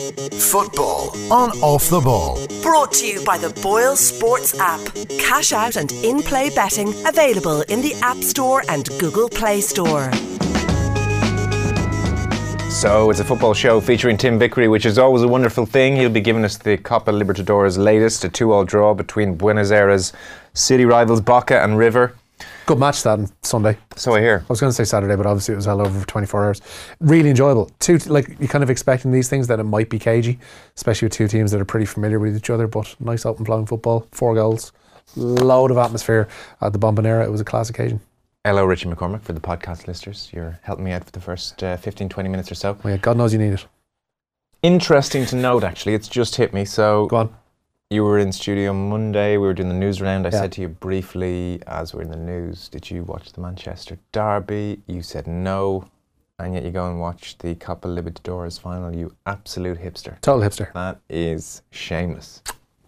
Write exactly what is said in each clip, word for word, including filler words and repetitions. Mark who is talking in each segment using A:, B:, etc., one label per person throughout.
A: Football on Off the Ball.
B: Brought to you by the Boyle Sports app. Cash out and in-play betting available in the App Store and Google Play Store.
C: So it's a football show featuring Tim Vickery, which is always a wonderful thing. He'll be giving us the Copa Libertadores latest, a two-all draw between Buenos Aires city rivals Boca and River.
D: Good match that on Sunday.
C: So I hear.
D: I was going to say Saturday, but obviously it was held over for twenty-four hours. Really enjoyable. Two, like, you kind of expecting these things that it might be cagey, especially with two teams that are pretty familiar with each other, but nice open flowing football, four goals, load of atmosphere at the Bombonera. It was a class occasion.
C: Hello, Richie McCormick, for the podcast listeners. You're helping me out for the first uh, fifteen, twenty minutes or so.
D: Well, yeah, God knows you need it.
C: Interesting to note, actually, it's just hit me. So
D: Go on.
C: You were in studio Monday, we were doing the news round. I
D: Yeah.
C: said to you briefly, as we're in the news, did you watch the Manchester Derby? You said no, and yet you go and watch the Copa Libertadores final, you absolute hipster.
D: Total hipster.
C: That is shameless.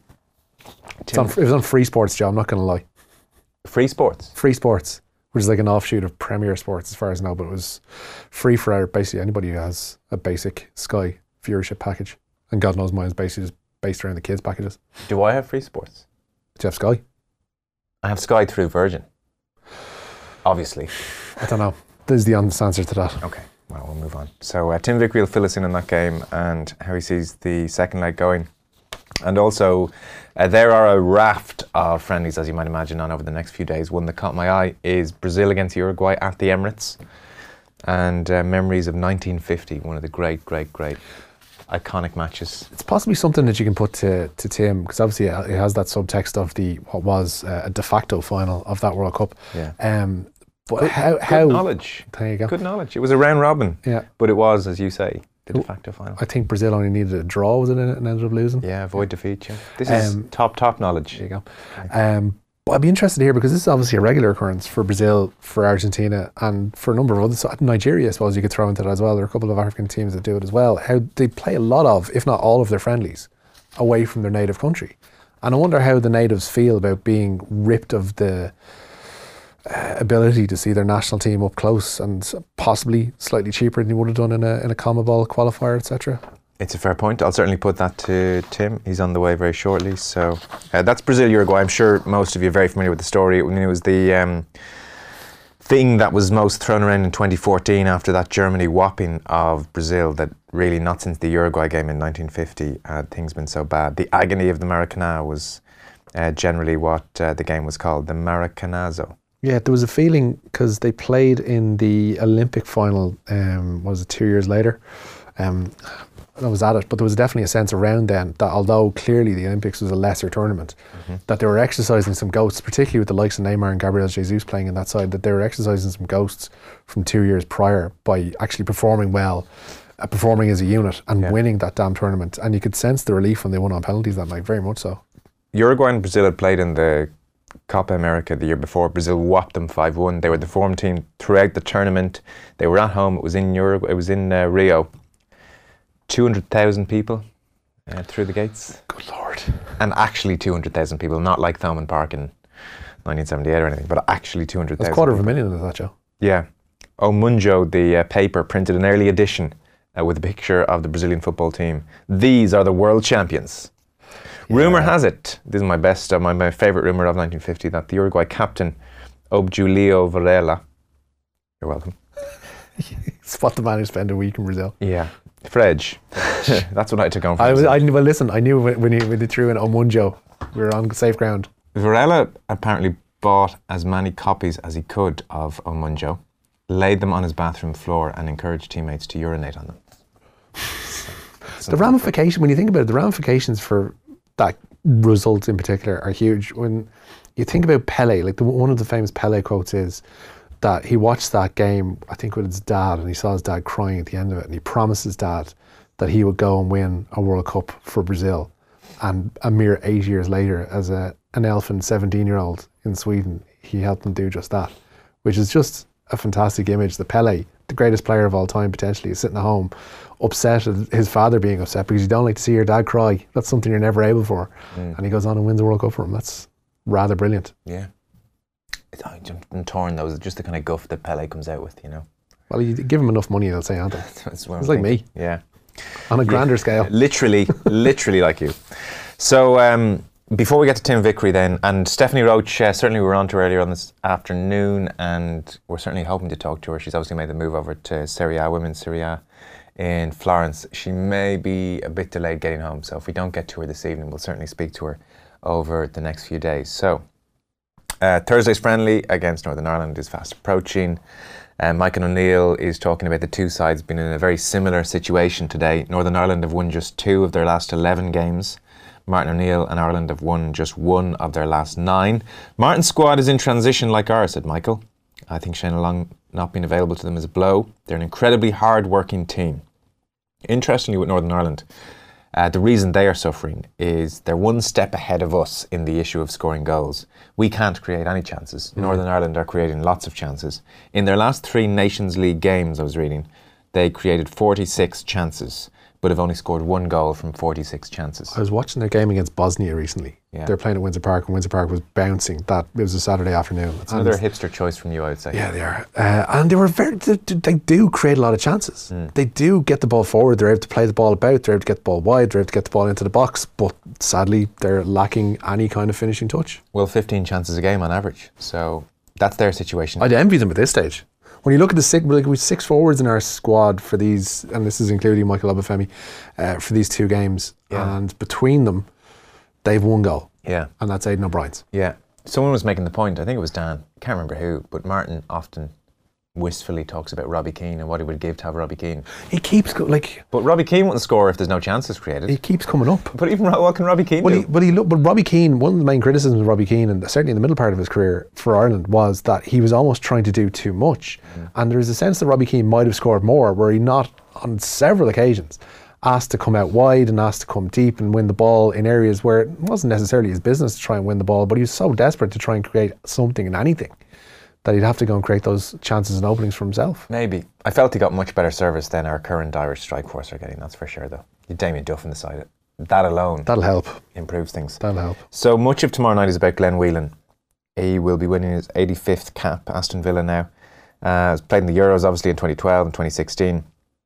D: It's on, it was on Free Sports, Joe, I'm not going to lie.
C: Free Sports?
D: Free Sports, which is like an offshoot of Premier Sports as far as I know, but it was free for our, basically anybody who has a basic Sky viewership package. And God knows mine is basically just based around the kids' packages.
C: Do I have Free Sports?
D: Do you have Sky?
C: I have Sky through Virgin. Obviously.
D: I don't know. This is the honest answer to that.
C: Okay, well, we'll move on. So uh, Tim Vickery will fill us in on that game and how he sees the second leg going. And also, uh, there are a raft of friendlies, as you might imagine, on over the next few days. One that caught my eye is Brazil against Uruguay at the Emirates. And uh, memories of nineteen fifty, one of the great, great, great iconic matches.
D: It's possibly something that you can put to, to Tim, because obviously it has that subtext of the what was uh, a de facto final of that World Cup.
C: Yeah.
D: Um, but
C: good,
D: how,
C: good
D: how
C: knowledge.
D: There you go.
C: Good knowledge. It was a round robin.
D: Yeah.
C: But it was, as you say, the de facto final.
D: I think Brazil only needed a draw, was it, and ended up losing.
C: Yeah, avoid defeat. Yeah. This
D: Um,
C: is top, top knowledge.
D: There you go. Okay. Um, but I'd be interested to hear, because this is obviously a regular occurrence for Brazil, for Argentina, and for a number of others. So Nigeria, I suppose you could throw into that as well. There are a couple of African teams that do it as well. How they play a lot of, if not all of their friendlies, away from their native country. And I wonder how the natives feel about being ripped of the uh, ability to see their national team up close and possibly slightly cheaper than you would have done in a in a CONMEBOL qualifier, et cetera.
C: It's a fair point. I'll certainly put that to Tim. He's on the way very shortly. So uh, that's Brazil Uruguay. I'm sure most of you are very familiar with the story. I mean, it was the um, thing that was most thrown around in twenty fourteen after that Germany whopping of Brazil, that really not since the Uruguay game in nineteen fifty had things been so bad. The agony of the Maracanã was uh, generally what uh, the game was called, the Maracanazo.
D: Yeah, there was a feeling, because they played in the Olympic final, um, what was it, two years later? Um, I was at it, but there was definitely a sense around then that although clearly the Olympics was a lesser tournament, mm-hmm. that they were exercising some ghosts, particularly with the likes of Neymar and Gabriel Jesus playing in that side, that they were exercising some ghosts from two years prior by actually performing well, uh, performing as a unit and yeah. winning that damn tournament. And you could sense the relief when they won on penalties that night, very much so. Uruguay
C: and Brazil had played in the Copa America the year before. Brazil whopped them five one. They were the form team throughout the tournament. They were at home. It was in Uruguay. It was in uh, Rio. two hundred thousand people uh, through the gates.
D: Good Lord.
C: And actually two hundred thousand people, not like Thomond Park in nineteen seventy-eight or anything, but actually two hundred thousand.
D: That's a quarter of a million of that, Joe.
C: Yeah. O Mundial, the uh, paper, printed an early edition uh, with a picture of the Brazilian football team. These are the world champions. Yeah. Rumour has it, this is my best, uh, my, my favourite rumour of nineteen fifty, that the Uruguay captain, Obdulio Varela, you're welcome.
D: Spot the man who spent a week in Brazil.
C: Yeah. Fredge. That's what I took on from.
D: I, was, I Well, listen, I knew when, when, he, when he threw in Omunjo, we were on safe ground.
C: Varela apparently bought as many copies as he could of Omunjo, laid them on his bathroom floor and encouraged teammates to urinate on them.
D: The ramification, when you think about it, the ramifications for that result in particular are huge. When you think about Pele, like the, one of the famous Pele quotes is that he watched that game, I think with his dad, and he saw his dad crying at the end of it, and he promised his dad that he would go and win a World Cup for Brazil. And a mere eight years later, as a an elfin seventeen-year-old in Sweden, he helped them do just that, which is just a fantastic image. The Pele, the greatest player of all time potentially, is sitting at home upset at his father being upset because you don't like to see your dad cry. That's something you're never able for. Mm. And he goes on and wins the World Cup for him. That's rather brilliant.
C: Yeah. I'm torn though, just the kind of guff that Pele comes out with, you know.
D: Well, you give him enough money, they'll say, aren't they?
C: That's
D: it's like me.
C: Yeah.
D: On a grander yeah. scale.
C: Literally, literally like you. So um, before we get to Tim Vickery then, and Stephanie Roach, uh, certainly we were on to her earlier on this afternoon, and we're certainly hoping to talk to her. She's obviously made the move over to Serie A, Women's Serie A in Florence. She may be a bit delayed getting home, so if we don't get to her this evening, we'll certainly speak to her over the next few days. So uh, Thursday's friendly against Northern Ireland is fast approaching. Uh, Michael O'Neill is talking about the two sides being in a very similar situation today. Northern Ireland have won just two of their last eleven games. Martin O'Neill and Ireland have won just one of their last nine. Martin's squad is in transition like ours, said Michael. I think Shane Long not being available to them is a blow. They're an incredibly hard-working team. Interestingly, with Northern Ireland, uh, the reason they are suffering is they're one step ahead of us in the issue of scoring goals. We can't create any chances. Mm. Northern Ireland are creating lots of chances. In their last three Nations League games, I was reading, they created forty-six chances, but have only scored one goal from forty-six chances.
D: I was watching their game against Bosnia recently. Yeah. They're playing at Windsor Park, and Windsor Park was bouncing. That it was a Saturday afternoon.
C: It's another hipster choice from you, I would say.
D: Yeah, they are, uh, and they were very. They, they do create a lot of chances. Mm. They do get the ball forward. They're able to play the ball about. They're able to get the ball wide. They're able to get the ball into the box. But sadly, they're lacking any kind of finishing touch.
C: Well, fifteen chances a game on average. So that's their situation.
D: I'd envy them at this stage. When you look at the six, like, we six forwards in our squad for these, and this is including Michael Obafemi, uh, for these two games, yeah. and between them, they've one goal.
C: Yeah.
D: And that's Aidan O'Brien's.
C: Yeah. Someone was making the point, I think it was Dan, can't remember who, but Martin often wistfully talks about Robbie Keane and what he would give to have Robbie Keane.
D: He keeps, go, like...
C: But Robbie Keane wouldn't score if there's no chances created.
D: He keeps coming up.
C: But even, what can Robbie Keane
D: well,
C: do?
D: He, but, he look, but Robbie Keane, one of the main criticisms of Robbie Keane, and certainly in the middle part of his career for Ireland, was that he was almost trying to do too much. Mm. And there is a sense that Robbie Keane might have scored more, were he not, on several occasions, asked to come out wide and asked to come deep and win the ball in areas where it wasn't necessarily his business to try and win the ball, but he was so desperate to try and create something and anything that he'd have to go and create those chances and openings for himself.
C: Maybe. I felt he got much better service than our current Irish strike force are getting, that's for sure, though. You Damien Duff on the side. That alone...
D: That'll help.
C: ...improves things.
D: That'll help.
C: So much of tomorrow night is about Glenn Whelan. He will be winning his eighty-fifth cap, Aston Villa now. Uh, he's played in the Euros, obviously, in twenty twelve and twenty sixteen.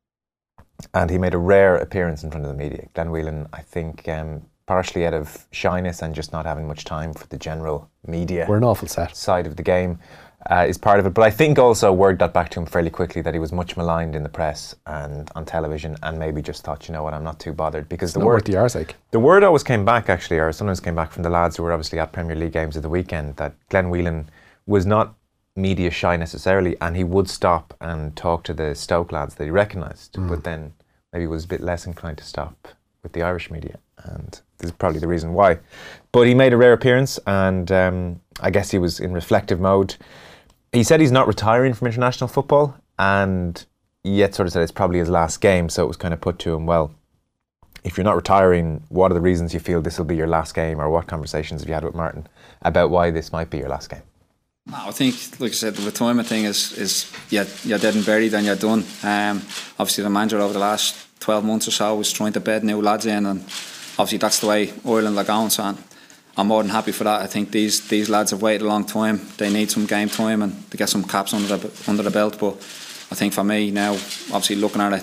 C: And he made a rare appearance in front of the media. Glenn Whelan, I think, um, partially out of shyness and just not having much time for the general media...
D: We're an awful set.
C: ...side of the game. Uh, is part of it, but I think also word got back to him fairly quickly that he was much maligned in the press and on television, and maybe just thought, you know what, I'm not too bothered, because
D: it's
C: the
D: not
C: word
D: worth the arse ache.
C: The word always came back, actually, or sometimes came back from the lads who were obviously at Premier League games of the weekend, that Glenn Whelan was not media shy necessarily, and he would stop and talk to the Stoke lads that he recognised, mm. but then maybe was a bit less inclined to stop with the Irish media, and this is probably the reason why. But he made a rare appearance, and um, I guess he was in reflective mode. He said he's not retiring from international football, and yet sort of said it's probably his last game, so it was kind of put to him, well, if you're not retiring, what are the reasons you feel this will be your last game, or what conversations have you had with Martin about why this might be your last game?
A: No, I think, like I said, the retirement thing is, is you're, you're dead and buried and you're done. Um, obviously the manager over the last twelve months or so was trying to bed new lads in, and obviously that's the way Ireland are going, so I'm more than happy for that. I think these these lads have waited a long time. They need some game time and to get some caps under the under the belt. But I think for me now, obviously looking at it,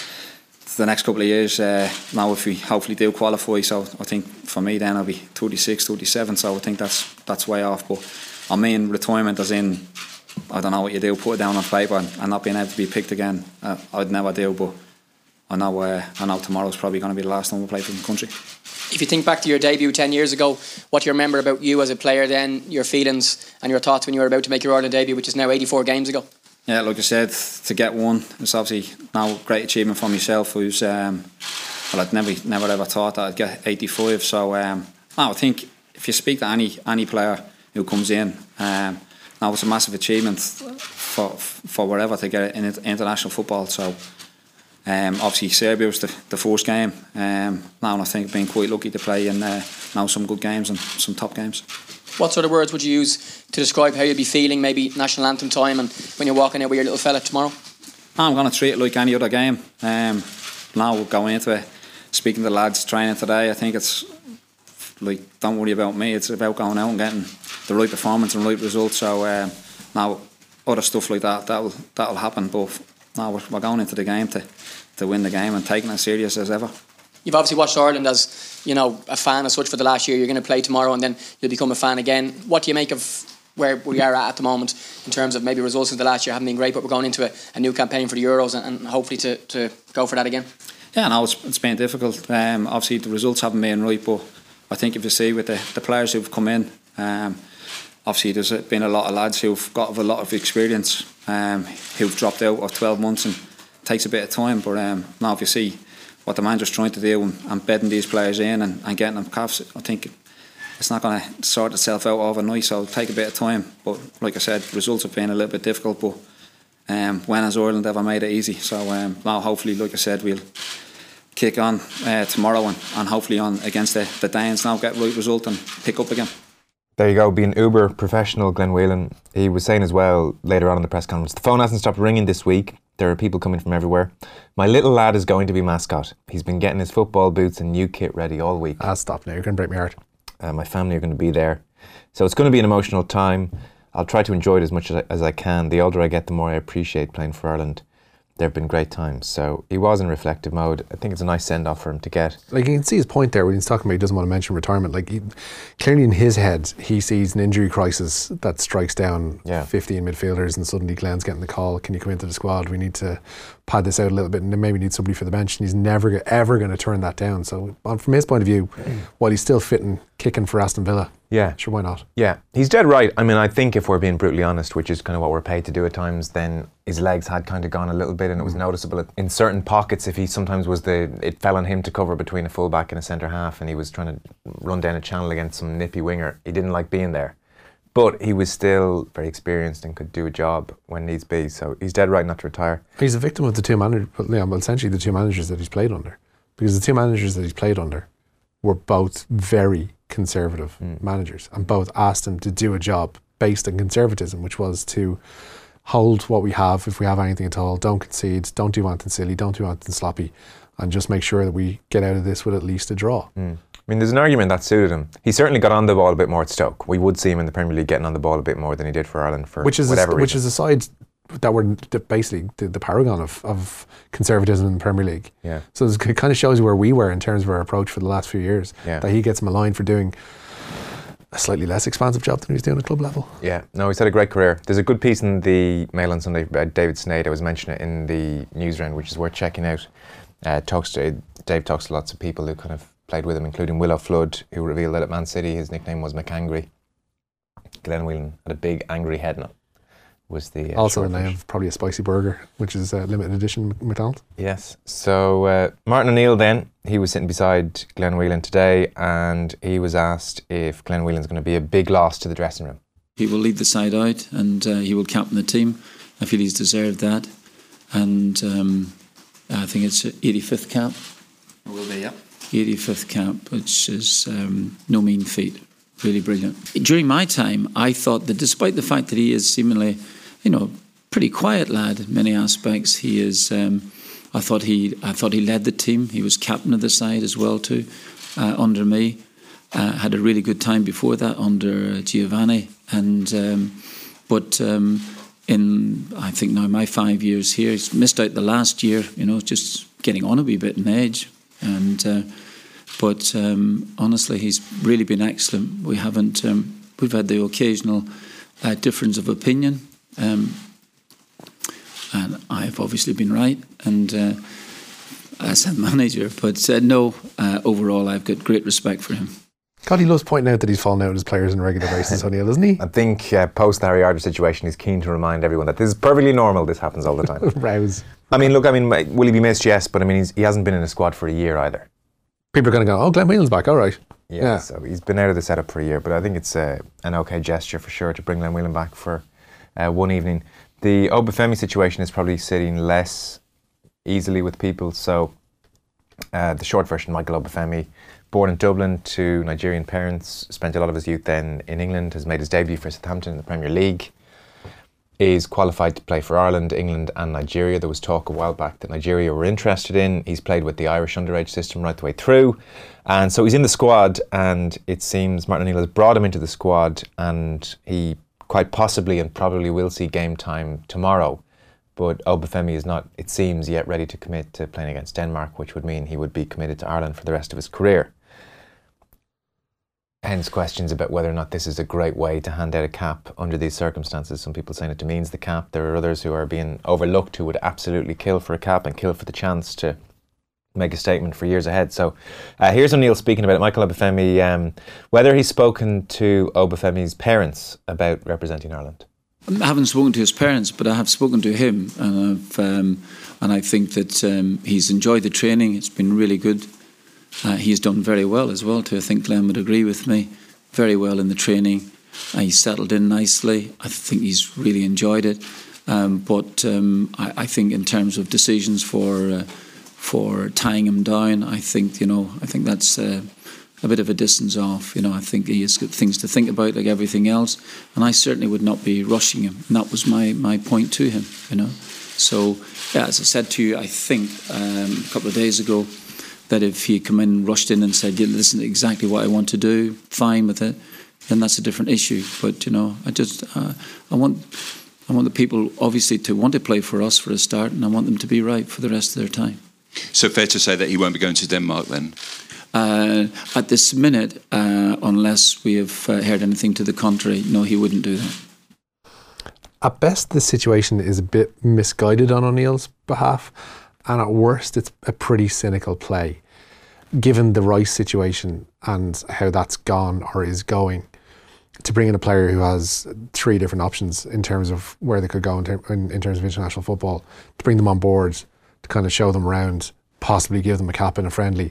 A: the next couple of years, uh, now if we hopefully do qualify, so I think for me then I'll be thirty-six, thirty-seven. So I think that's that's way off. But I mean retirement as in, I don't know what you do, put it down on paper and, and not being able to be picked again. Uh, I'd never do, but I know uh, I know tomorrow's probably going to be the last time we play for the country.
E: If you think back to your debut ten years ago, what do you remember about you as a player then, your feelings and your thoughts when you were about to make your Ireland debut, which is now eighty-four games ago?
A: Yeah, like I said, to get one, it's obviously now a great achievement for myself, who's, um, well, I'd never never ever thought that I'd get eighty-five. So um, no, I think if you speak to any any player who comes in, um, now it's a massive achievement for for wherever to get in international football. So Um, obviously Serbia was the, the first game. Um, now I think being quite lucky to play in uh, now some good games and some top games.
E: What sort of words would you use to describe how you'd be feeling, maybe national anthem time and when you're walking out with your little fella tomorrow?
A: I'm going to treat it like any other game. Um, now we're going into it, speaking to the lads training today, I think it's like, don't worry about me, it's about going out and getting the right performance and right results. So um, now other stuff like that, that'll, that'll happen, but now we're, we're going into the game to to win the game and taking it as serious as ever.
E: You've obviously watched Ireland as, you know, a fan as such for the last year. You're going to play tomorrow and then you'll become a fan again. What do you make of where we are at at the moment in terms of maybe results in the last year haven't been great, but we're going into a, a new campaign for the Euros and, and hopefully to, to go for that again?
A: Yeah, no, it's, it's been difficult. Um, obviously the results haven't been right, but I think if you see with the, the players who've come in, um, obviously there's been a lot of lads who've got a lot of experience, um, who've dropped out of twelve months, and it takes a bit of time, but um, now if you see what the manager's trying to do and, and bedding these players in and, and getting them caps, I think it's not going to sort itself out overnight, so it'll take a bit of time. But like I said, results have been a little bit difficult, but um, when has Ireland ever made it easy? So um, now hopefully, like I said, we'll kick on uh, tomorrow and, and hopefully on against the, the Danes now, get right result and pick up again.
C: There you go, being uber professional, Glenn Whelan. He was saying as well later on in the press conference, the phone hasn't stopped ringing this week. There are people coming from everywhere. My little lad is going to be mascot. He's been getting his football boots and new kit ready all week.
D: Ah, stop now, you're going to break my heart.
C: Uh, my family are going to be there. So it's going to be an emotional time. I'll try to enjoy it as much as I, as I can. The older I get, the more I appreciate playing for Ireland. There have been great times. So he was in reflective mode. I think it's a nice send-off for him to get. Like,
D: you can see his point there when he's talking about he doesn't want to mention retirement. Like, he, clearly in his head, he sees an injury crisis that strikes down yeah. fifteen midfielders, and suddenly Glenn's getting the call, can you come into the squad? We need to pad this out a little bit, and then maybe need somebody for the bench. And he's never, ever going to turn that down. So from his point of view, while he's still fit and kicking for Aston Villa,
C: yeah,
D: sure, why not?
C: Yeah, he's dead right. I mean, I think if we're being brutally honest, which is kind of what we're paid to do at times, then his legs had kind of gone a little bit, and it was noticeable in certain pockets. If he sometimes was the, it fell on him to cover between a full-back and a centre half, and he was trying to run down a channel against some nippy winger. He didn't like being there, but he was still very experienced and could do a job when needs be. So he's dead right not to retire. He's
D: a victim of the two managers, yeah, well, essentially the two managers that he's played under, because the two managers that he's played under were both very conservative mm. managers, and both asked him to do a job based on conservatism, which was to hold what we have, if we have anything at all, don't concede, don't do anything silly, don't do anything sloppy, and just make sure that we get out of this with at least a draw.
C: Mm. I mean, there's an argument that suited him. He certainly got on the ball a bit more at Stoke. We would see him in the Premier League getting on the ball a bit more than he did for Ireland for
D: which is
C: whatever
D: a,
C: reason.
D: Which is a side that were basically the, the paragon of, of conservatism in the Premier League.
C: Yeah.
D: So it kind of shows you where we were in terms of our approach for the last few years.
C: Yeah.
D: That he gets maligned for doing a slightly less expansive job than he was doing at club level.
C: Yeah, no, he's had a great career. There's a good piece in the Mail on Sunday by David Snade. I was mentioning it in the news round, which is worth checking out. Uh, talks to Dave talks to lots of people who kind of played with him, including Willow Flood, who revealed that at Man City his nickname was McAngry. Glenn Whelan had a big angry head on it. Was the uh,
D: also a name of probably a spicy burger, which is a limited edition McDonald's.
C: Yes. So uh, Martin O'Neill then, he was sitting beside Glenn Whelan today, and he was asked if Glenn Whelan's going to be a big loss to the dressing room.
F: He will lead the side out, and uh, he will captain the team. I feel he's deserved that, and um, I think it's eighty-fifth cap.
A: It will be, yeah.
F: eighty-fifth cap, which is um, no mean feat. Really brilliant. During my time, I thought that despite the fact that he is seemingly, you know, pretty quiet lad in many aspects, he is. Um, I thought he. I thought he led the team. He was captain of the side as well too, uh, under me. Uh, had a really good time before that under Giovanni, and um, but um, in I think now my five years here, he's missed out the last year. You know, just getting on a wee bit in age, and. Uh, But um, honestly, he's really been excellent. We haven't. Um, we've had the occasional uh, difference of opinion, um, and I've obviously been right, and uh, as a manager. But uh, no, uh, overall, I've got great respect for him.
D: God, he loves pointing out that he's fallen out with his players on a regular basis, O'Neill, doesn't he?
C: I think uh, post the Harry Arter situation, he's keen to remind everyone that this is perfectly normal. This happens all the time.
D: Rows.
C: I mean, look. I mean, will he be missed? Yes, but I mean, he's, he hasn't been in a squad for a year either.
D: People are going to go, oh, Glenn Whelan's back, all right.
C: Yeah,
D: yeah,
C: so he's been out of the setup for a year, but I think it's uh, an okay gesture for sure to bring Glenn Whelan back for uh, one evening. The Obafemi situation is probably sitting less easily with people, so uh, the short version, Michael Obafemi, born in Dublin to Nigerian parents, spent a lot of his youth then in England, has made his debut for Southampton in the Premier League, is qualified to play for Ireland, England and Nigeria. There was talk a while back that Nigeria were interested in. He's played with the Irish underage system right the way through. And so he's in the squad, and it seems Martin O'Neill has brought him into the squad, and he quite possibly and probably will see game time tomorrow but Obafemi is not, it seems, yet ready to commit to playing against Denmark, which would mean he would be committed to Ireland for the rest of his career. Hence questions about whether or not this is a great way to hand out a cap under these circumstances. Some people saying it demeans the cap. There are others who are being overlooked who would absolutely kill for a cap and kill for the chance to make a statement for years ahead. So uh, here's O'Neill speaking about it. Michael Obafemi, um, whether he's spoken to Obafemi's parents about representing Ireland.
F: I haven't spoken to his parents, but I have spoken to him, and I've, um, and I think that um, he's enjoyed the training. It's been really good. Uh, he's done very well as well too. I think Glenn would agree with me. Very well in the training. Uh, he's settled in nicely. I think he's really enjoyed it. Um, but um, I, I think in terms of decisions for uh, for tying him down, I think you know I think that's uh, a bit of a distance off. You know, I think he has got things to think about like everything else, and I certainly would not be rushing him. And that was my my point to him. You know, so yeah, as I said to you, I think um, a couple of days ago, that if he come in, rushed in and said, yeah, this is exactly what I want to do, fine with it, then that's a different issue. But, you know, I just, uh, I want I want the people, obviously, to want to play for us for a start, and I want them to be right for the rest of their time.
G: So fair to say that he won't be going to Denmark then?
F: Uh, at this minute, uh, unless we have uh, heard anything to the contrary, no, he wouldn't do that.
D: At best, this situation is a bit misguided on O'Neill's behalf. And at worst, it's a pretty cynical play, given the Rice situation and how that's gone or is going, to bring in a player who has three different options in terms of where they could go in, ter- in, in terms of international football, to bring them on board, to kind of show them around, possibly give them a cap in a friendly.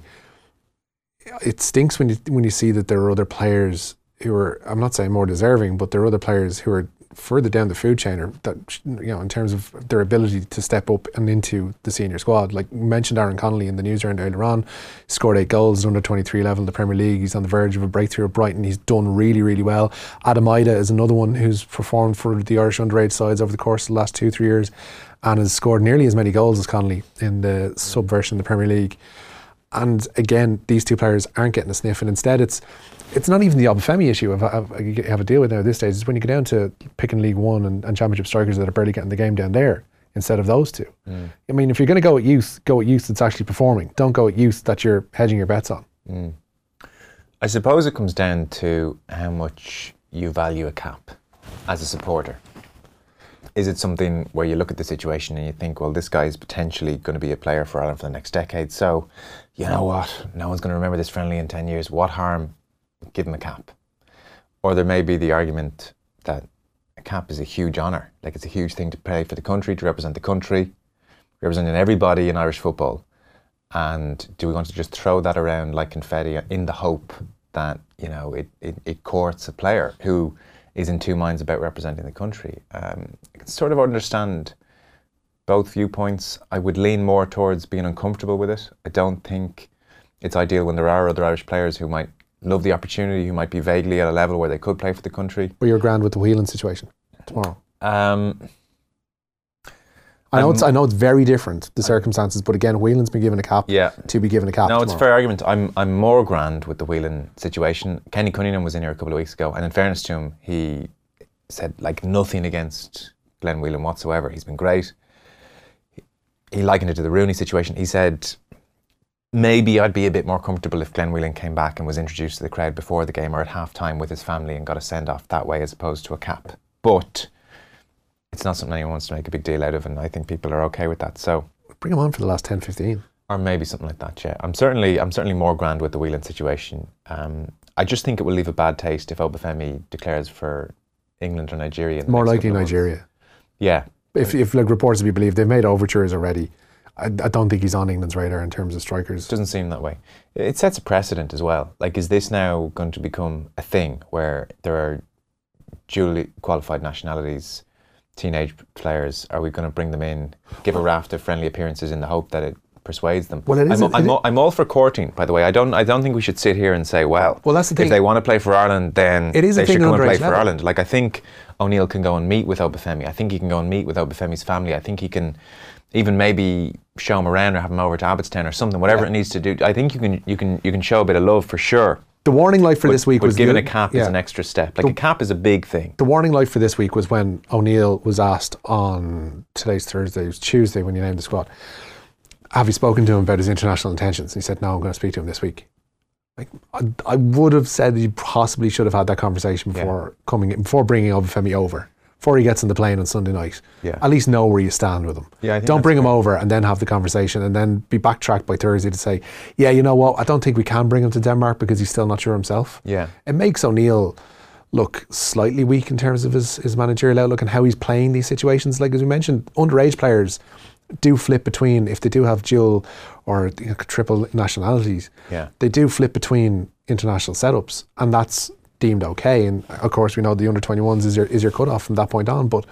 D: It stinks when you when you see that there are other players who are, I'm not saying more deserving, but there are other players who are further down the food chain, or that, you know, in terms of their ability to step up and into the senior squad. Like you mentioned, Aaron Connolly in the news round earlier on, scored eight goals at under twenty-three level in the Premier League. He's on the verge of a breakthrough at Brighton. He's done really, really well. Adam Ida is another one who's performed for the Irish underage sides over the course of the last two, three years and has scored nearly as many goals as Connolly in the sub version of the Premier League. And again, these two players aren't getting a sniff, and instead it's it's not even the Obafemi issue I've, I've, I have a deal with now at this stage. It's when you go down to picking League One and, and Championship strikers that are barely getting the game down there instead of those two. Mm. I mean, if you're going to go at youth, go at youth that's actually performing. Don't go at youth that you're hedging your bets on.
C: Mm. I suppose it comes down to how much you value a cap as a supporter. Is it something where you look at the situation and you think, well, this guy is potentially going to be a player for Ireland for the next decade, so you know what, no one's going to remember this friendly in ten years, what harm, give him a cap? Or there may be the argument that a cap is a huge honour, like it's a huge thing to play for the country, to represent the country, representing everybody in Irish football, and do we want to just throw that around like confetti in the hope that, you know, it, it, it courts a player who is in two minds about representing the country? Um, I can sort of understand both viewpoints. I would lean more towards being uncomfortable with it. I don't think it's ideal when there are other Irish players who might love the opportunity, who might be vaguely at a level where they could play for the country.
D: But you're grand with the Whelan situation tomorrow.
C: Um,
D: I know it's I know it's very different, the circumstances, but again, Whelan's been given a cap
C: yeah.
D: to be given a cap.
C: No,
D: tomorrow.
C: It's a fair argument. I'm I'm more grand with the Whelan situation. Kenny Cunningham was in here a couple of weeks ago, and in fairness to him, he said like nothing against Glenn Whelan whatsoever. He's been great. He, he likened it to the Rooney situation. He said, maybe I'd be a bit more comfortable if Glenn Whelan came back and was introduced to the crowd before the game or at half-time with his family and got a send-off that way as opposed to a cap. But it's not something anyone wants to make a big deal out of, and I think people are okay with that. So
D: bring him on for the last ten, fifteen.
C: Or maybe something like that, yeah. I'm certainly I'm certainly more grand with the Whelan situation. Um, I just think it will leave a bad taste if Obafemi declares for England or Nigeria. In the
D: More
C: next
D: likely
C: couple of
D: Nigeria.
C: months. Yeah.
D: If, if like reports to be believed, they've made overtures already. I, I don't think he's on England's radar in terms of strikers.
C: Doesn't seem that way. It sets a precedent as well. Like, is this now going to become a thing where there are duly qualified nationalities, teenage players? Are we going to bring them in, give a raft of friendly appearances in the hope that it persuades them?
D: Well, it is.
C: I'm, I'm, all, I'm all for courting, by the way. I don't. I don't think we should sit here and say, well,
D: well that's the thing.
C: If they want to play for Ireland, then
D: it is
C: they
D: a thing
C: should come and play
D: level.
C: for Ireland. Like, I think O'Neill can go and meet with Obafemi. I think he can go and meet with Obafemi's family. I think he can even maybe show him around or have him over to Abbottstown or something. Whatever yeah. it needs to do. I think you can. You can. You can show a bit of love for sure.
D: The warning light for
C: but,
D: this week
C: but
D: was
C: given
D: the,
C: a cap
D: yeah.
C: is an extra step. Like
D: the,
C: a cap is a big thing.
D: The warning light for this week was when O'Neill was asked on today's Thursday, it was Tuesday when you named the squad. Have you spoken to him about his international intentions? And he said, no, I'm going to speak to him this week. Like I, I would have said you possibly should have had that conversation before yeah. coming in, before bringing Obafemi over. Before he gets on the plane on Sunday night,
C: yeah.
D: at least know where you stand with him.
C: Yeah, I think
D: don't bring him
C: fair.
D: over and then have the conversation and then be backtracked by Thursday to say, yeah, you know what, I don't think we can bring him to Denmark because he's still not sure himself.
C: Yeah.
D: It makes O'Neill look slightly weak in terms of his, his managerial outlook and how he's playing these situations. Like as we mentioned, underage players do flip between, if they do have dual or you know, triple nationalities,
C: yeah.
D: they do flip between international setups, and that's deemed okay. And of course, we know the under twenty-ones is your is your cutoff from that point on. But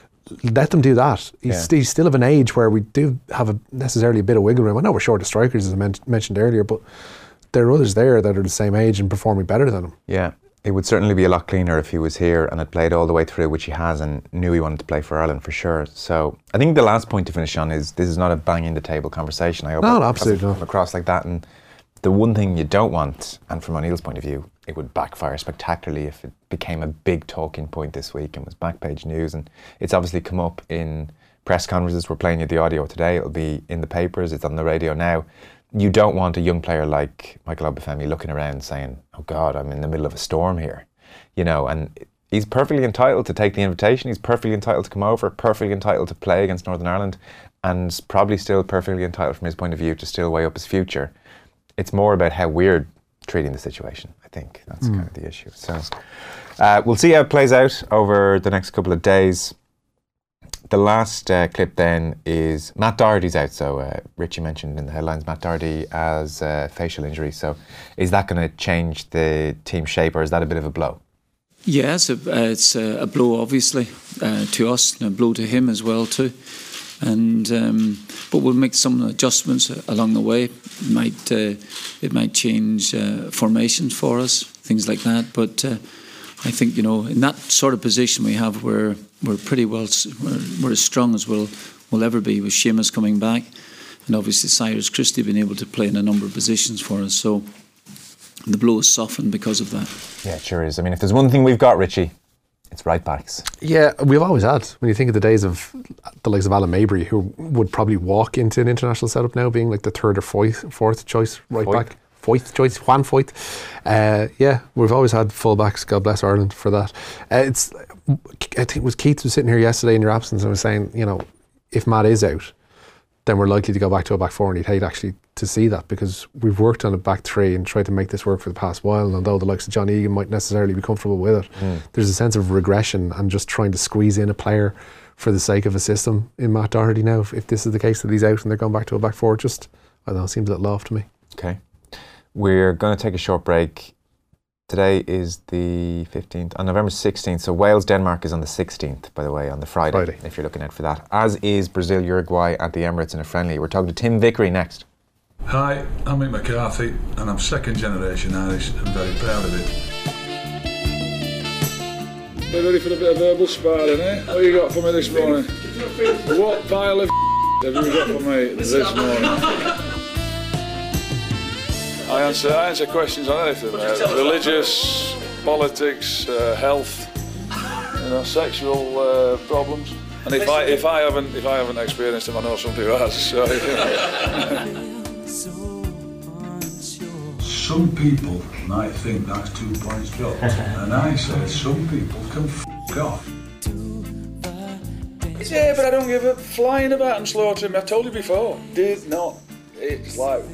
D: let them do that. He's,
C: yeah.
D: he's still of an age where we do have a necessarily a bit of wiggle room. I know we're short of strikers, as I men- mentioned earlier, but there are others there that are the same age and performing better than him.
C: Yeah. It would certainly be a lot cleaner if he was here and had played all the way through, which he has, and knew he wanted to play for Ireland for sure. So I think the last point to finish on is this is not a banging the table conversation. I hope
D: no,
C: it
D: no, absolutely
C: come across like that. And the one thing you don't want, and from O'Neill's point of view, it would backfire spectacularly if it became a big talking point this week and was backpage news. And it's obviously come up in press conferences. We're playing you the audio today. It'll be in the papers. It's on the radio now. You don't want a young player like Michael Obafemi looking around saying, oh God, I'm in the middle of a storm here. You know, and he's perfectly entitled to take the invitation. He's perfectly entitled to come over, perfectly entitled to play against Northern Ireland, and probably still perfectly entitled from his point of view to still weigh up his future. It's more about how we're treating the situation, I think. That's mm. kind of the issue. So uh, we'll see how it plays out over the next couple of days. The last uh, clip then is Matt Doherty's out. So uh, Richie mentioned in the headlines Matt Doherty has a facial injury. So is that going to change the team shape, or is that a bit of a blow?
F: Yeah, it's a, uh, it's a, a blow, obviously, uh, to us, and a blow to him as well too. And um, but we'll make some adjustments along the way. It might uh, it might change uh, formations for us, things like that. But uh, I think, you know, in that sort of position we have, we're we're pretty well, we're, we're as strong as we'll we'll ever be, with Seamus coming back, and obviously Cyrus Christie being able to play in a number of positions for us. So the blow is softened because of that.
C: Yeah, it sure is. I mean, if there's one thing we've got, Richie, it's right backs.
D: Yeah, we've always had. When you think of the days of the likes of Alan Mabry, who would probably walk into an international setup now, being like the third or fourth, fourth choice right
C: Foyth.
D: back. Fourth choice, Juan Foyth. Uh, yeah, we've always had full-backs, God bless Ireland for that. Uh, it's, I think it was Keith was sitting here yesterday in your absence and was saying, you know, if Matt is out, then we're likely to go back to a back four, and he'd hate actually to see that, because we've worked on a back three and tried to make this work for the past while, and although the likes of John Egan might necessarily be comfortable with it, mm. there's a sense of regression and just trying to squeeze in a player for the sake of a system in Matt Doherty now. If, if this is the case that he's out and they're going back to a back four, just, I don't know, seems a little off to me.
C: Okay. We're going to take a short break. Today is the fifteenth. On November sixteenth, so Wales-Denmark is on the sixteenth, by the way, on the Friday,
D: Friday,
C: if you're looking out for that. As is Brazil-Uruguay at the Emirates in a friendly. We're talking to Tim Vickery next.
H: Hi, I'm Mick McCarthy, and I'm second generation Irish and very proud of it. You ready for a bit of verbal sparring, eh? What you got for me this morning? What pile of have you got for me this morning? I answer, I answer questions on anything, uh, religious, politics, uh, health, you know, sexual uh, problems. And if I if I haven't if I haven't experienced them, I know somebody who has. So, you know. Some people might think that's two points dropped, and I say some people can f*** off. Yeah, but I don't give a flying about and slaughtering. I've told you before. Did not. It's like.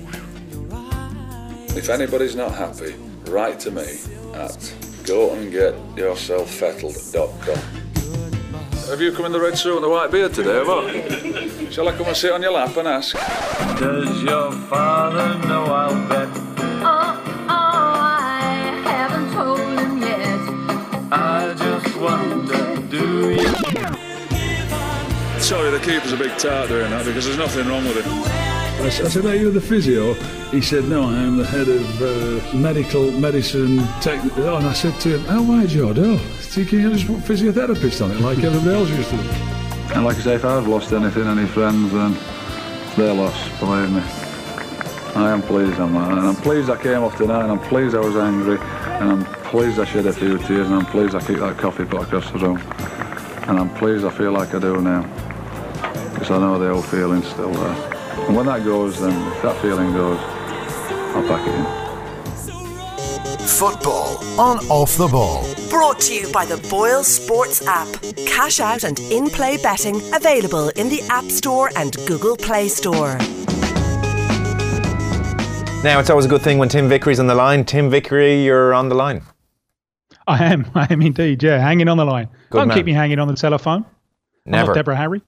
H: If anybody's not happy, write to me at go and get yourself fettled dot com. Have you come in the red suit and the white beard today, have I? Shall I come and sit on your lap and ask? Does your father know I'll bet?
I: Oh, oh, I haven't told him yet.
H: I just wonder, do you? Sorry, the keeper's a big tart doing that because there's nothing wrong with him. I said, are you the physio? He said, no, I am the head of uh, medical medicine technique. Oh, and I said to him, how wide your door? So can you just put physiotherapist on it like everybody else used to do? And like I say, if I've lost anything, any friends, then it's their loss, believe me. I am pleased, I'm, and I'm pleased I came off tonight, and I'm pleased I was angry, and I'm pleased I shed a few tears, and I'm pleased I kicked that coffee pot across the room, and I'm pleased I feel like I do now, because I know the old feeling's still there. And when that goes, then if that feeling goes, I'll pack it in.
J: Football on Off the Ball.
B: Brought to you by the Boyle Sports app. Cash out and in-play betting available in the App Store and Google Play Store.
C: Now, it's always a good thing when Tim Vickery's on the line. Tim Vickery, you're on the line.
K: I am. I am indeed, yeah. Hanging on the line.
C: Good
K: Don't
C: man.
K: keep me hanging on the telephone.
C: Never.
K: I'm not Deborah Harry.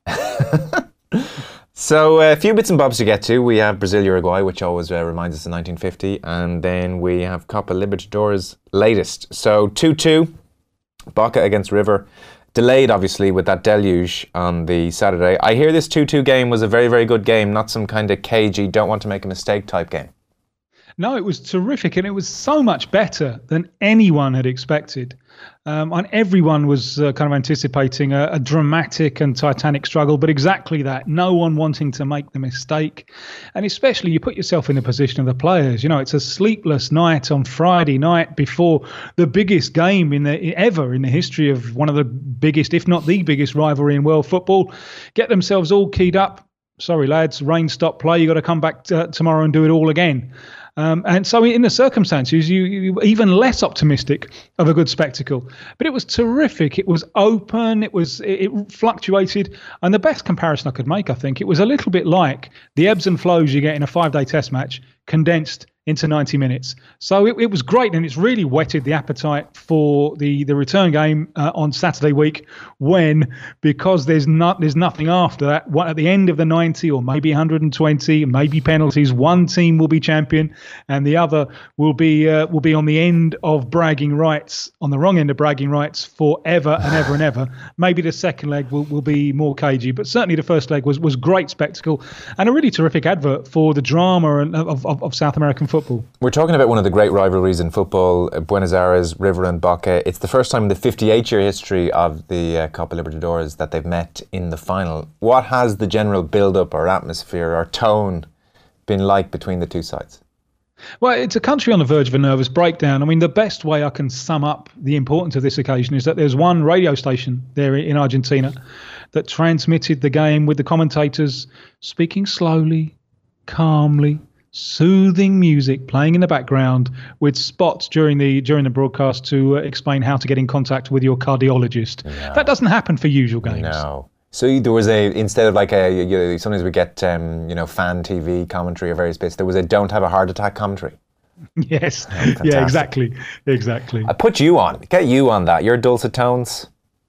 C: So uh, a few bits and bobs to get to. We have Brazil-Uruguay, which always uh, reminds us of nineteen fifty. And then we have Copa Libertadores latest. So two two, Boca against River. Delayed, obviously, with that deluge on the Saturday. I hear this two two game was a very, very good game, not some kind of cagey, don't want to make a mistake type game.
K: No, it was terrific, and it was so much better than anyone had expected. Um, and everyone was uh, kind of anticipating a, a dramatic and titanic struggle, but exactly that. No one wanting to make the mistake. And especially you put yourself in the position of the players. You know, it's a sleepless night on Friday night before the biggest game in the ever in the history of one of the biggest, if not the biggest rivalry in world football. Get themselves all keyed up. Sorry, lads, rain stop play. You got to come back t- tomorrow and do it all again. Um, and so in the circumstances, you, you were even less optimistic of a good spectacle. But it was terrific. It was open. It was it, it fluctuated. And the best comparison I could make, I think, it was a little bit like the ebbs and flows you get in a five-day test match condensed into ninety minutes. So it, it was great, and it's really whetted the appetite for the, the return game uh, on Saturday week when, because there's not there's nothing after that, what, at the end of the ninety or maybe one hundred twenty, maybe penalties, one team will be champion and the other will be uh, will be on the end of bragging rights, on the wrong end of bragging rights forever and ever and ever. Maybe the second leg will, will be more cagey, but certainly the first leg was was great spectacle and a really terrific advert for the drama of, of, of South American football.
C: We're talking about one of the great rivalries in football, Buenos Aires, River and Boca. It's the first time in the fifty-eight year history of the uh, Copa Libertadores that they've met in the final. What has the general build-up or atmosphere or tone been like between the two sides?
K: Well, it's a country on the verge of a nervous breakdown. I mean, the best way I can sum up the importance of this occasion is that there's one radio station there in Argentina that transmitted the game with the commentators speaking slowly, calmly, soothing music playing in the background with spots during the during the broadcast to uh, explain how to get in contact with your cardiologist. No. That doesn't happen for usual games.
C: No. So there was a, instead of like a, you know, sometimes we get, um, you know, fan T V commentary or various bits, there was a don't have a heart attack commentary.
K: Yes. Oh, yeah, exactly. Exactly.
C: I put you on, get you on that. Your dulcet tones.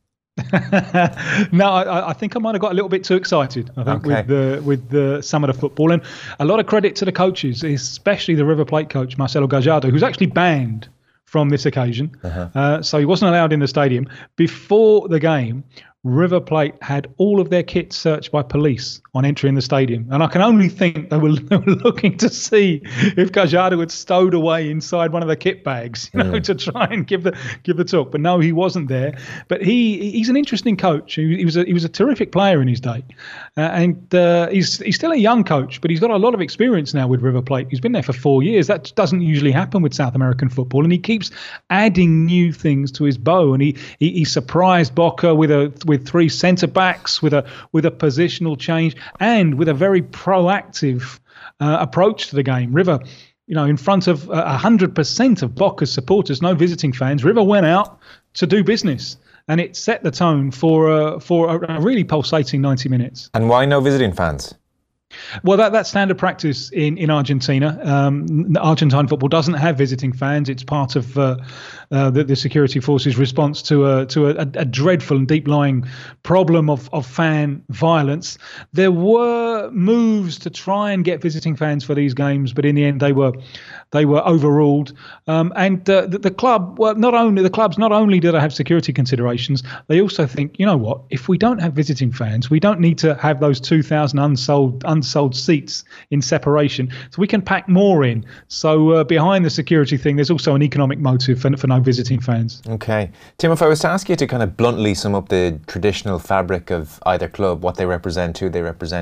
K: No, I, I think I might have got a little bit too excited. I think
C: okay.
K: with the with the some of the football, and a lot of credit to the coaches, especially the River Plate coach Marcelo Gallardo, who's actually banned from this occasion. Uh-huh. Uh, so he wasn't allowed in the stadium before the game. River Plate had all of their kits searched by police on entering the stadium. And I can only think they were, they were looking to see if Gallardo had stowed away inside one of the kit bags, you know, mm. to try and give the give the talk. But no, he wasn't there. But he he's an interesting coach. He, he was a, he was a terrific player in his day. Uh, and uh, he's he's still a young coach, but he's got a lot of experience now with River Plate. He's been there for four years. That doesn't usually happen with South American football. And he keeps adding new things to his bow. And he he, he surprised Boca with a with three centre backs, with a with a positional change, and with a very proactive uh, approach to the game. River, you know, in front of a uh, hundred percent of Boca's supporters, no visiting fans, River went out to do business, and it set the tone for uh, for a, a really pulsating ninety minutes.
C: And why no visiting fans?
K: Well, that, that's standard practice in, in Argentina. Um, Argentine football doesn't have visiting fans. It's part of uh, uh, the, the security forces' response to a to a, a dreadful and deep-lying problem of, of fan violence. There were moves to try and get visiting fans for these games, but in the end, they were they were overruled. Um, and uh, the, the club, well, not only the clubs, not only do they have security considerations, they also think, you know what? If we don't have visiting fans, we don't need to have those two thousand unsold unsold seats in separation, so we can pack more in. So uh, behind the security thing, there's also an economic motive for, for no visiting fans.
C: Okay. Tim, if I was to ask you to kind of bluntly sum up the traditional fabric of either club, what they represent, who they represent, upper class,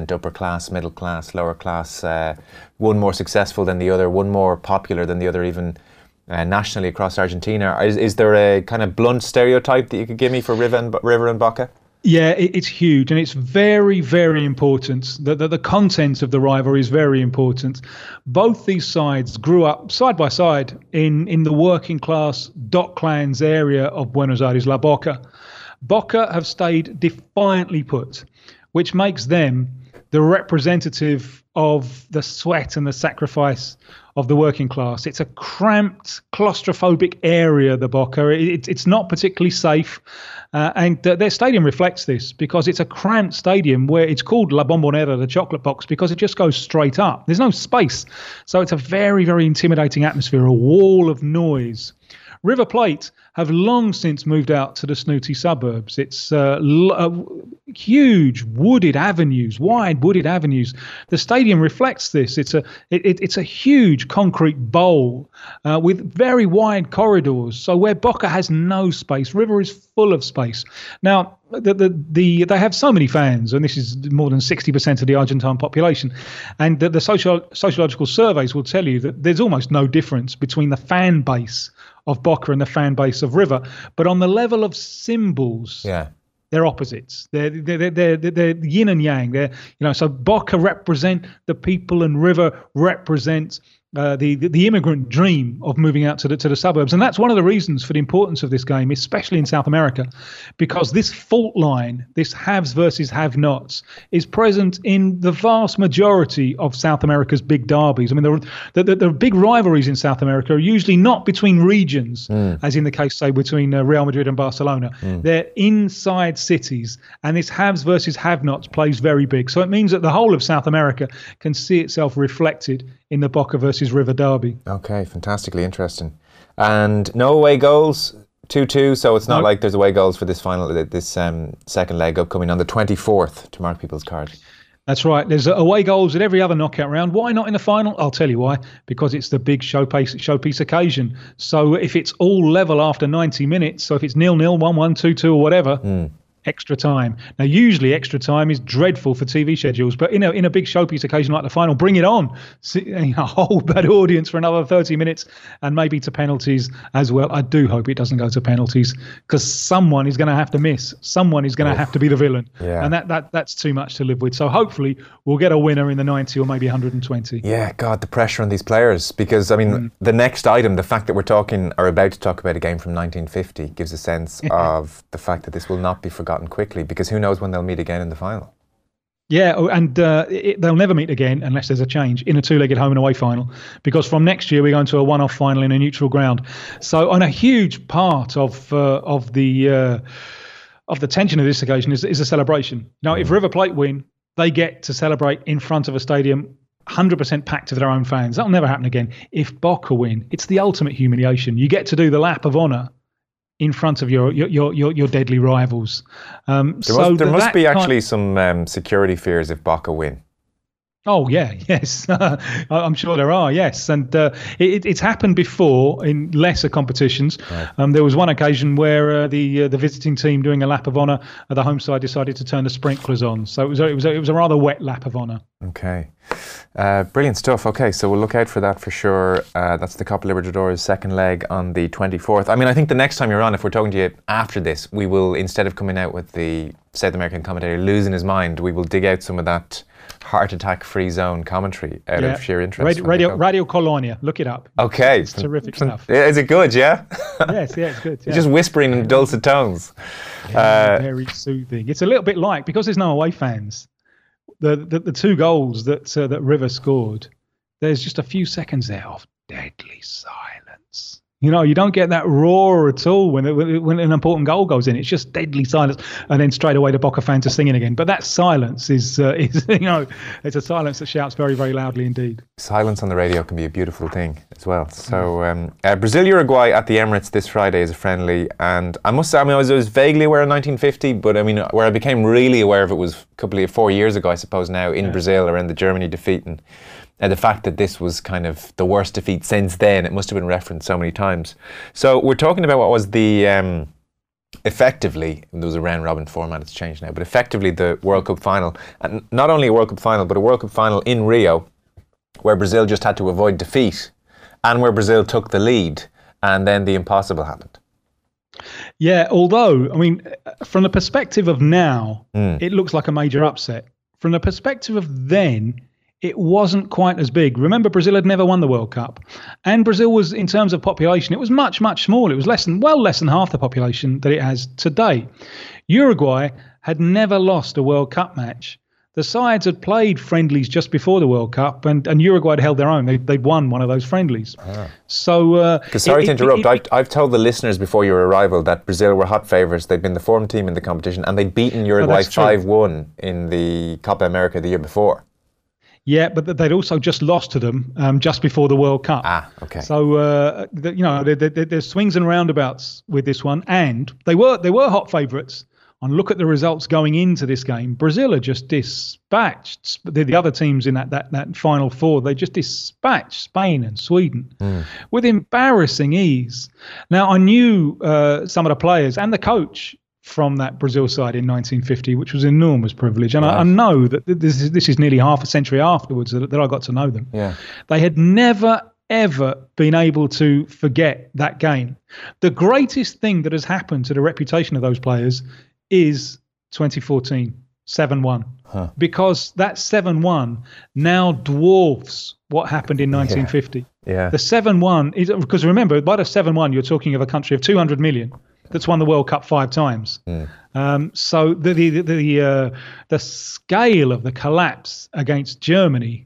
C: class, middle class, lower class, uh, one more successful than the other, one more popular than the other, even uh, nationally across Argentina. Is, is there a kind of blunt stereotype that you could give me for River and, River and Boca?
K: Yeah, it, it's huge, and it's very, very important. The, the, the content of the rivalry is very important. Both these sides grew up side by side in, in the working class dock clans area of Buenos Aires, La Boca. Boca have stayed defiantly put, which makes them the representative of the sweat and the sacrifice of the working class. It's a cramped, claustrophobic area, the Boca. It, it's not particularly safe. Uh, and uh, their stadium reflects this, because it's a cramped stadium where it's called La Bombonera, the chocolate box, because it just goes straight up. There's no space. So it's a very, very intimidating atmosphere, a wall of noise. River Plate have long since moved out to the snooty suburbs. It's uh, l- uh, huge wooded avenues, wide wooded avenues. The stadium reflects this. It's a it, it, it's a huge concrete bowl uh, with very wide corridors. So where Boca has no space, River is full of space. Now, the the, the they have so many fans, and this is more than sixty percent of the Argentine population. And the, the social sociological surveys will tell you that there's almost no difference between the fan base of Boca and the fan base of River, but on the level of symbols,
C: yeah,
K: they're opposites. They're they're they're, they're, they're yin and yang. They're, you know, so Boca represent the people and River represents uh, the, the the immigrant dream of moving out to the to the suburbs, and that's one of the reasons for the importance of this game, especially in South America, because this fault line, this haves versus have-nots, is present in the vast majority of South America's big derbies. I mean, the the, the, the big rivalries in South America are usually not between regions, mm. as in the case, say, between uh, Real Madrid and Barcelona. Mm. They're inside cities, and this haves versus have-nots plays very big. So it means that the whole of South America can see itself reflected in the Boca versus River derby.
C: Okay, fantastically interesting. And no away goals, two two, so it's not no. like there's away goals for this final, this um, second leg upcoming on the twenty-fourth, to mark people's card.
K: That's right. There's away goals at every other knockout round. Why not in the final? I'll tell you why. Because it's the big showpiece, showpiece occasion. So if it's all level after ninety minutes, so if it's nil nil, one one, two two or whatever, mm. extra time. Now, usually extra time is dreadful for T V schedules, but in a in a big showpiece occasion like the final, bring it on. See, you know, hold that audience for another thirty minutes and maybe to penalties as well. I do hope it doesn't go to penalties, because someone is going to have to miss. Someone is going to have to be the villain. Yeah. And that, that that's too much to live with. So hopefully we'll get a winner in the ninety or maybe one hundred twenty.
C: Yeah, God, the pressure on these players. Because, I mean, mm. the next item, the fact that we're talking or about to talk about a game from nineteen fifty gives a sense of the fact that this will not be forgotten quickly, because who knows when they'll meet again in the final.
K: Yeah, and uh, it, they'll never meet again unless there's a change in a two-legged home and away final, because from next year we're going to a one-off final in a neutral ground. So, on a huge part of uh, of the uh, of the tension of this occasion is, is a celebration. Now, mm. if River Plate win, they get to celebrate in front of a stadium one hundred percent packed of their own fans. That'll never happen again. If Boca win, it's the ultimate humiliation. You get to do the lap of honour in front of your your your, your deadly rivals. Um,
C: there
K: so
C: must, there must be actually
K: kind...
C: some um, security fears if Boca win.
K: Oh yeah, yes, I'm sure there are. Yes, and uh, it, it's happened before in lesser competitions. Right. Um, there was one occasion where uh, the uh, the visiting team doing a lap of honour at the home side decided to turn the sprinklers on. So it was a, it was a, it was a rather wet lap of honour.
C: Okay, uh, brilliant stuff. Okay, so we'll look out for that for sure. Uh, that's the Copa Libertadores second leg on the twenty-fourth. I mean, I think the next time you're on, if we're talking to you after this, we will, instead of coming out with the South American commentator losing his mind, we will dig out some of that heart attack free zone commentary out yeah. of sheer interest.
K: Radio, Radio, Radio Colonia, look it up.
C: Okay.
K: It's terrific stuff.
C: Is it good, yeah?
K: Yes, yeah, it's good. Yeah.
C: You're just whispering in dulcet tones.
K: Yeah, uh, very soothing. It's a little bit like, because there's no away fans, the the, the two goals that uh, that River scored, there's just a few seconds there of deadly silence. You know, you don't get that roar at all when, it, when an important goal goes in. It's just deadly silence, and then straight away the Boca fans are singing again. But that silence is, uh, is you know, it's a silence that shouts very, very loudly indeed.
C: Silence on the radio can be a beautiful thing as well. So um, uh, Brazil-Uruguay at the Emirates this Friday is a friendly, and I must say, I mean, I was, I was vaguely aware of nineteen fifty, but I mean, where I became really aware of it was a couple of four years ago, I suppose now, in yeah. Brazil, around the Germany defeat, and And the fact that this was kind of the worst defeat since then, it must have been referenced so many times. So we're talking about what was the um, effectively, there was a round robin format, it's changed now, but effectively the World Cup final, and not only a World Cup final, but a World Cup final in Rio, where Brazil just had to avoid defeat, and where Brazil took the lead, and then the impossible happened.
K: Yeah, although, I mean, from the perspective of now, mm. it looks like a major upset. From the perspective of then, it wasn't quite as big. Remember, Brazil had never won the World Cup. And Brazil was, in terms of population, it was much, much smaller. It was less than, well, less than half the population that it has today. Uruguay had never lost a World Cup match. The sides had played friendlies just before the World Cup, and, and Uruguay had held their own. They, they'd won one of those friendlies. Ah. So, uh,
C: sorry
K: it,
C: to interrupt.
K: It, it,
C: I've, I've told the listeners before your arrival that Brazil were hot favourites. They'd been the form team in the competition, and they'd beaten Uruguay five one in the Copa America the year before.
K: Yeah, but they'd also just lost to them um, just before the World Cup.
C: Ah, okay.
K: So uh, the, you know, there, there, there's swings and roundabouts with this one, and they were they were hot favourites. And look at the results going into this game. Brazil are just dispatched the, the other teams in that, that that final four. They just dispatched Spain and Sweden mm. with embarrassing ease. Now I knew uh, some of the players and the coach from that Brazil side in nineteen fifty, which was an enormous privilege. And right. I, I know that this is, this is nearly half a century afterwards that, that I got to know them.
C: Yeah.
K: They had never, ever been able to forget that game. The greatest thing that has happened to the reputation of those players is twenty fourteen, seven one. Huh. Because that seven one now dwarfs what happened in nineteen fifty.
C: Yeah. yeah.
K: The seven one is, because remember, by the seven one, you're talking of a country of two hundred million that's won the World Cup five times. Mm. Um, so the the the uh, the scale of the collapse against Germany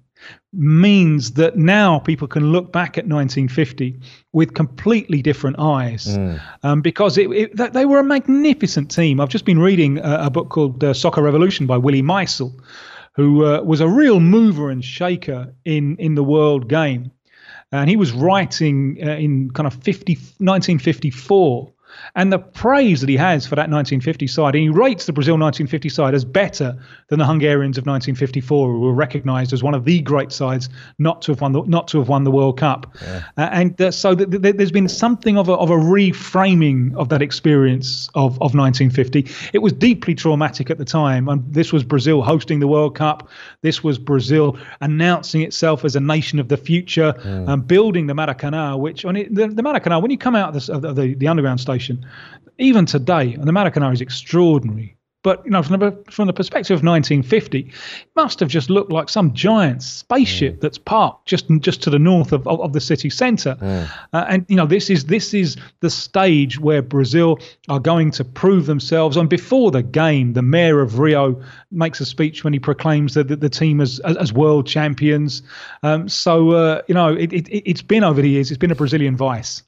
K: means that now people can look back at nineteen fifty with completely different eyes, mm. um, because it, it, they were a magnificent team. I've just been reading a, a book called uh, Soccer Revolution by Willie Meisel, who uh, was a real mover and shaker in, in the world game. And he was writing uh, in kind of fifty, nineteen fifty-four. And the praise that he has for that nineteen fifty side, and he rates the Brazil nineteen fifty side as better than the Hungarians of nineteen fifty-four, who were recognised as one of the great sides not to have won the, not to have won the World Cup. Yeah. Uh, and uh, so th- th- there's been something of a, of a reframing of that experience of, of nineteen fifty. It was deeply traumatic at the time, and this was Brazil hosting the World Cup. This was Brazil announcing itself as a nation of the future, and mm. um, building the Maracanã, which on it, the, the Maracanã, when you come out of, the, of the, the underground station, even today, and the Maracanã is extraordinary. But you know, from the, from the perspective of nineteen fifty, it must have just looked like some giant spaceship mm. that's parked just just to the north of, of, of the city centre. Mm. Uh, and you know, this is this is the stage where Brazil are going to prove themselves. And before the game, the mayor of Rio makes a speech when he proclaims the the, the team as, as as world champions. Um, so uh, you know, it, it it's been over the years. It's been a Brazilian vice.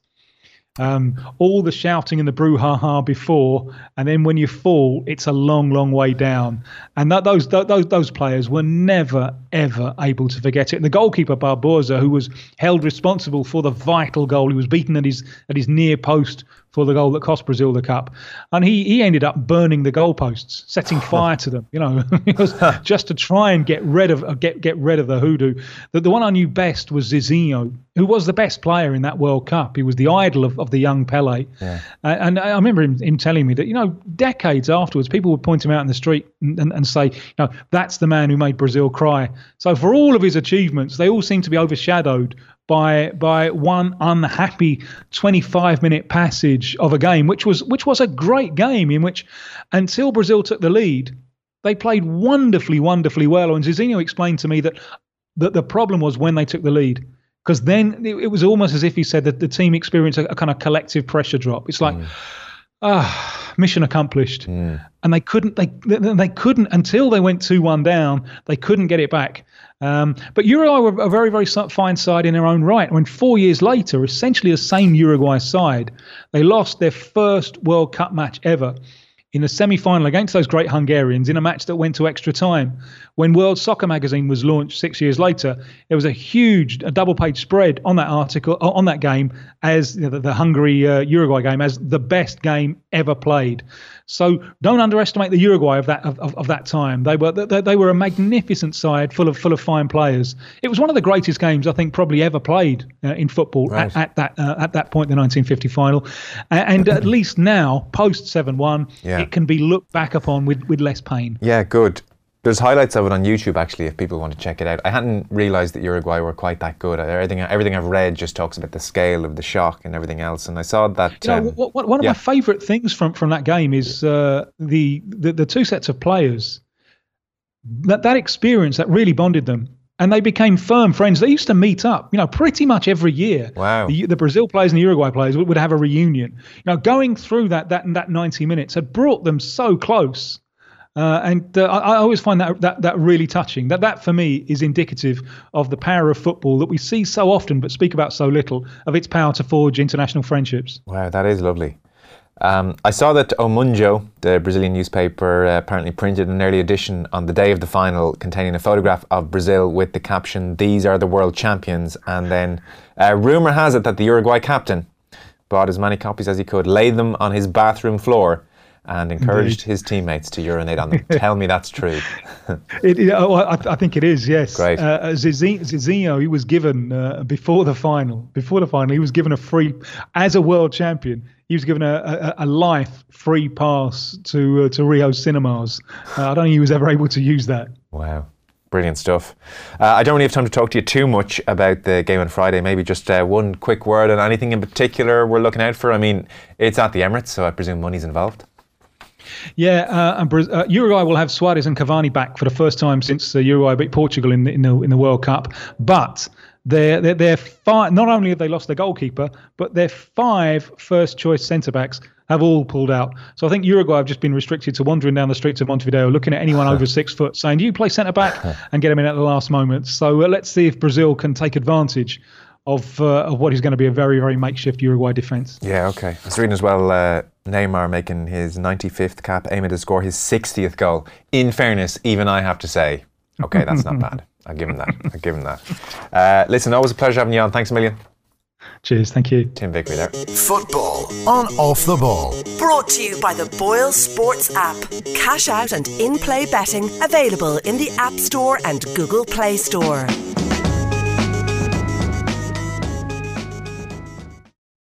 K: Um, all the shouting and the brouhaha before, and then when you fall, it's a long, long way down. And that, those, those those players were never, ever able to forget it. And the goalkeeper Barbosa, who was held responsible for the vital goal, he was beaten at his at his near post for the goal that cost Brazil the cup, and he he ended up burning the goalposts, setting fire to them. You know, just to try and get rid of get get rid of the hoodoo. The, the one I knew best was Zizinho, who was the best player in that World Cup. He was the idol of, of the young Pelé. Yeah. Uh, and I remember him, him telling me that, you know, decades afterwards, people would point him out in the street and, and, and say, you know, that's the man who made Brazil cry. So for all of his achievements, they all seem to be overshadowed by by one unhappy twenty-five minute passage of a game, which was which was a great game in which, until Brazil took the lead, they played wonderfully, wonderfully well. And Zizinho explained to me that, that the problem was when they took the lead. Because then it, it was almost as if he said that the team experienced a, a kind of collective pressure drop. It's like, ah, mm. mission accomplished. Mm. And they couldn't, they they couldn't, until they went two one down, they couldn't get it back. Um, but Uruguay were a very, very fine side in their own right. When four years later, essentially the same Uruguay side, they lost their first World Cup match ever in a semi-final against those great Hungarians in a match that went to extra time. When World Soccer Magazine was launched six years later, there was a huge a double-page spread on that article, on that game, as you know, the, the Hungary-Uruguay uh, game, as the best game ever played. So don't underestimate the Uruguay of that of, of, of that time. They were they, they were a magnificent side, full of full of fine players. It was one of the greatest games I think probably ever played uh, in football
C: right.
K: at, at that uh, at that point in the nineteen fifty final. And, and at least now, post seven one,
C: yeah.
K: it can be looked back upon with, with less pain.
C: Yeah, good. There's highlights of it on YouTube, actually, if people want to check it out. I hadn't realised that Uruguay were quite that good. Everything everything I've read just talks about the scale of the shock and everything else. And I saw that...
K: You know,
C: um,
K: what, what, one of
C: yeah.
K: my favourite things from, from that game is uh, the, the the two sets of players. That, that experience, that really bonded them. And they became firm friends. They used to meet up, you know, pretty much every year.
C: Wow.
K: The, the Brazil players and the Uruguay players would, would have a reunion. You know, going through that that that ninety minutes had brought them so close. Uh, and uh, I, I always find that, that that really touching. That that for me is indicative of the power of football that we see so often but speak about so little, of its power to forge international friendships.
C: Wow, that is lovely. Um, I saw that O Mundo, the Brazilian newspaper, uh, apparently printed an early edition on the day of the final containing a photograph of Brazil with the caption, "These are the world champions." And then uh, rumour has it that the Uruguay captain bought as many copies as he could, laid them on his bathroom floor, and encouraged Indeed. his teammates to urinate on them. Tell me that's true.
K: it, it, oh, I, I think it is, yes.
C: Great.
K: Uh, Zizinho, he was given, uh, before the final, before the final, he was given a free, as a world champion, he was given a, a, a life free pass to uh, to Rio Cinemas. Uh, I don't think he was ever able to use that.
C: Wow. Brilliant stuff. Uh, I don't really have time to talk to you too much about the game on Friday. Maybe just uh, one quick word on anything in particular we're looking out for. I mean, it's at the Emirates, so I presume money's involved.
K: Yeah, uh, and uh, Uruguay will have Suarez and Cavani back for the first time since uh, Uruguay beat Portugal in the, in the in the World Cup. But they're they're, they're fi- not only have they lost their goalkeeper, but their five first choice centre backs have all pulled out. So I think Uruguay have just been restricted to wandering down the streets of Montevideo, looking at anyone over six foot, saying, "Do you play centre back?" and get them in at the last moment. So uh, let's see if Brazil can take advantage of uh, of what is going to be a very, very makeshift Uruguay defence.
C: Yeah, okay. I was reading as well, uh, Neymar making his ninety-fifth cap, aiming to score his sixtieth goal. In fairness, even I have to say, okay, that's not bad. I'll give him that. I'll give him that. Uh, listen, always a pleasure having you on. Thanks a million.
K: Cheers, thank you.
C: Tim Vickery there.
J: Football on Off the Ball.
B: Brought to you by the Boyle Sports app. Cash out and in-play betting available in the App Store and Google Play Store.